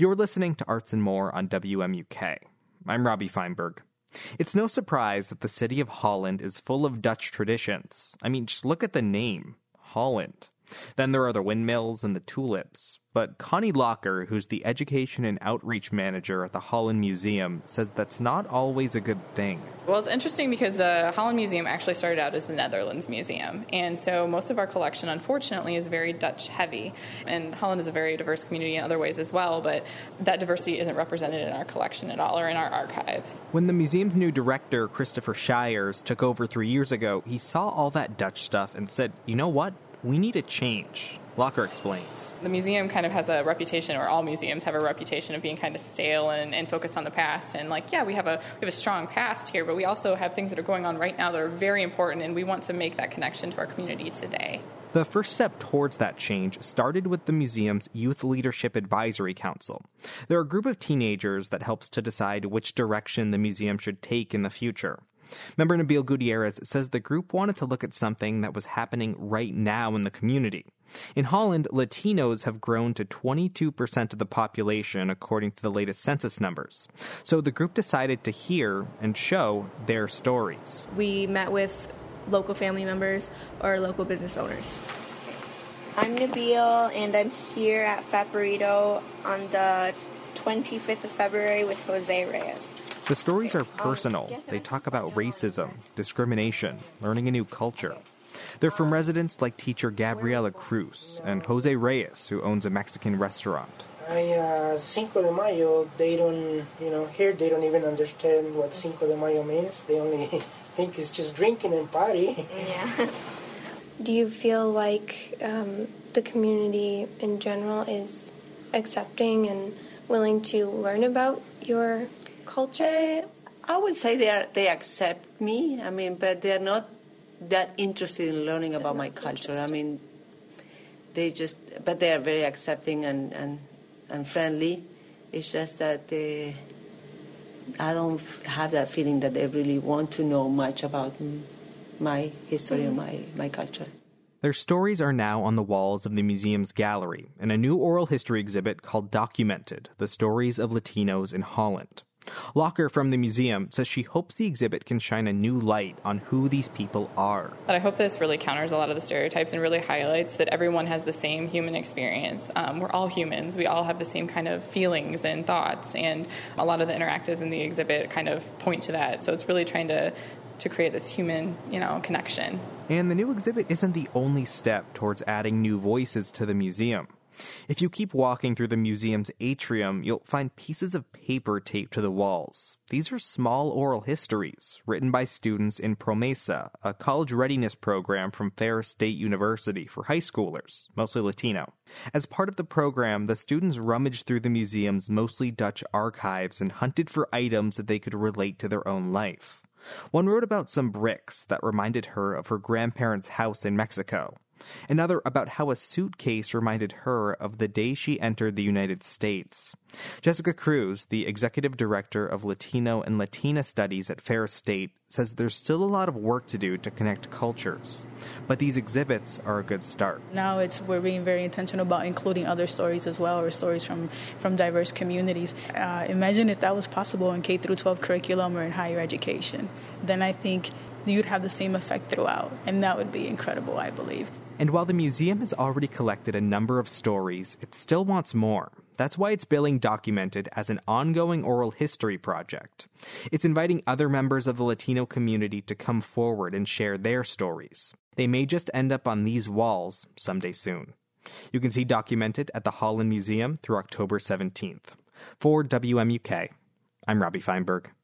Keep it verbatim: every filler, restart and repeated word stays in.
You're listening to Arts and More on W M U K. I'm Robbie Feinberg. It's no surprise that the city of Holland is full of Dutch traditions. I mean, just look at the name, Holland. Then there are the windmills and the tulips. But Connie Locker, who's the Education and Outreach Manager at the Holland Museum, says that's not always a good thing. Well, it's interesting because the Holland Museum actually started out as the Netherlands Museum. And so most of our collection, unfortunately, is very Dutch-heavy. And Holland is a very diverse community in other ways as well, but that diversity isn't represented in our collection at all or in our archives. When the museum's new director, Christopher Shires, took over three years ago, he saw all that Dutch stuff and said, you know what? We need a change. Locker explains. The museum kind of has a reputation, or all museums have a reputation of being kind of stale and, and focused on the past. And like, yeah, we have a we have a strong past here, but we also have things that are going on right now that are very important, and we want to make that connection to our community today. The first step towards that change started with the museum's Youth Leadership Advisory Council. They're a group of teenagers that helps to decide which direction the museum should take in the future. Member Nabil Gutierrez says the group wanted to look at something that was happening right now in the community. In Holland, Latinos have grown to twenty-two percent of the population, according to the latest census numbers. So the group decided to hear and show their stories. We met with local family members or local business owners. I'm Nabil, and I'm here at Favorito on the twenty-fifth of February with Jose Reyes. The stories are personal. They talk about racism, discrimination, learning a new culture. They're from residents like teacher Gabriela Cruz and Jose Reyes, who owns a Mexican restaurant. I, uh, Cinco de Mayo, they don't, you know, here they don't even understand what Cinco de Mayo means. They only think it's just drinking and party. Yeah. Do you feel like um, the community in general is accepting and willing to learn about your culture? Uh, I would say they are, they accept me. I mean, but they're not that interested in learning about my culture. I mean, they just, but they are very accepting and, and, and friendly. It's just that they, I don't have that feeling that they really want to know much about my history mm-hmm. and my, my culture. Their stories are now on the walls of the museum's gallery in a new oral history exhibit called Documented, The Stories of Latinos in Holland. Locker from the museum says she hopes the exhibit can shine a new light on who these people are. But I hope this really counters a lot of the stereotypes and really highlights that everyone has the same human experience. Um, we're all humans. We all have the same kind of feelings and thoughts, and a lot of the interactives in the exhibit kind of point to that. So it's really trying to to create this human, you know, connection. And the new exhibit isn't the only step towards adding new voices to the museum. If you keep walking through the museum's atrium, you'll find pieces of paper taped to the walls. These are small oral histories written by students in Promesa, a college readiness program from Ferris State University for high schoolers, mostly Latino. As part of the program, the students rummaged through the museum's mostly Dutch archives and hunted for items that they could relate to their own life. One wrote about some bricks that reminded her of her grandparents' house in Mexico. Another about how a suitcase reminded her of the day she entered the United States. Jessica Cruz, the executive director of Latino and Latina Studies at Ferris State, says there's still a lot of work to do to connect cultures. But these exhibits are a good start. Now it's we're being very intentional about including other stories as well, or stories from, from diverse communities. Uh, imagine if that was possible in K through twelve curriculum or in higher education. Then I think you'd have the same effect throughout, and that would be incredible, I believe. And while the museum has already collected a number of stories, it still wants more. That's why it's billing Documented as an ongoing oral history project. It's inviting other members of the Latino community to come forward and share their stories. They may just end up on these walls someday soon. You can see Documented at the Holland Museum through October seventeenth. For W M U K, I'm Robbie Feinberg.